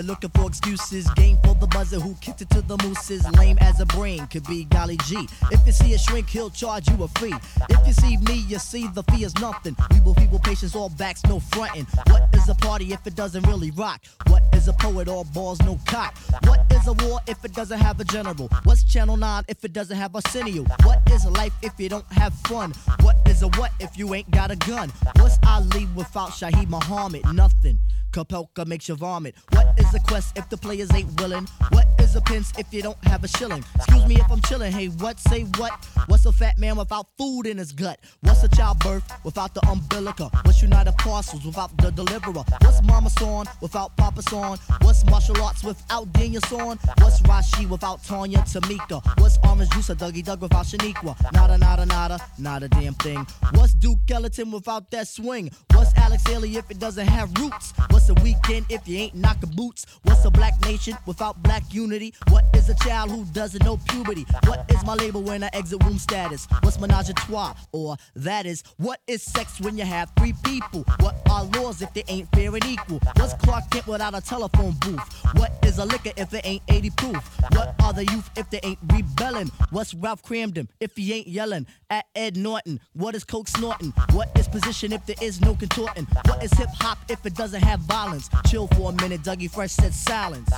looking for excuses. Game for the buzzer who kicked it to the mooses. Lame as a brain could be golly G. If you see a shrink, he'll charge you a fee. If you see me, you see the fee is nothing. We will people patience, all backs, no frontin'. What is a party if it doesn't really rock? What is a poet, all balls, no cock? What is a war if it doesn't have a general? What's Channel 9 if it doesn't have Arsenio? What is life if you don't have fun? What is a what if you ain't got a gun? What's Ali without Shaheed Muhammad? Nothing. Kapelka makes you vomit. What is a quest if the players ain't willing? What is a pence if you don't have a shilling? Excuse me if I'm chilling. Hey, what? Say what? What's a fat man without food in his gut? What's a childbirth without the umbilical? What's United Parcels without the deliverer? What's Mama Son without Papa Son? What's martial arts without Daniel Son? What's Rashi without Tanya Tamika? What's Orange Juice or Dougie Doug without Shaniqua? Nada, nada, nada, not a damn thing. What's Duke Ellington without that swing? What's Alex Haley if it doesn't have roots? What's a weekend if you ain't knocking boots? What's a black nation without black unity? What is a child who doesn't know puberty? What is my label when I exit room status? What's menage a trois? Or that is, what is sex when you have three people? What are laws if they ain't fair and equal? What's Clark Kent without a telephone booth? What is a liquor if it ain't 80 proof? What are the youth if they ain't rebelling? What's Ralph Cramden if he ain't yelling at Ed Norton? What is coke snorting? What is position if there is no contorting? What is hip hop if it doesn't have violence? Chill for a minute, Dougie Fresh said silence.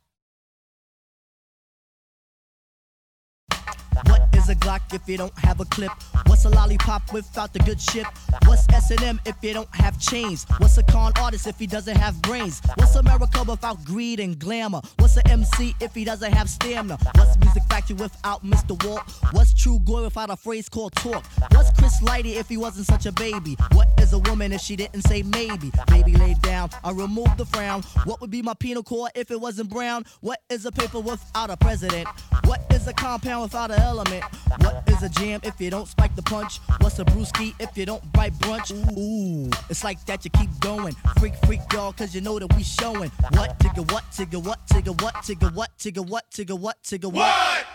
What is a Glock if you don't have a clip? What's a lollipop without the good ship? What's S&M if you don't have chains? What's a con artist if he doesn't have brains? What's America without greed and glamour? What's a MC if he doesn't have stamina? What's Music Factory without Mr. Walt? What's True Glory without a phrase called talk? What's Chris Lighty if he wasn't such a baby? What is a woman if she didn't say maybe? Baby laid down, I removed the frown. What would be my penal code if it wasn't brown? What is a paper without a president? What is a compound without an element? What is a jam if you don't spike the punch? What's a brewski if you don't bite brunch? Ooh, it's like that you keep going. Freak, freak, y'all, cause you know that we showing. What, tigga, what, tigga, what, tigga, what, tigga, what, tigga, what, tigga, what, tigga, what?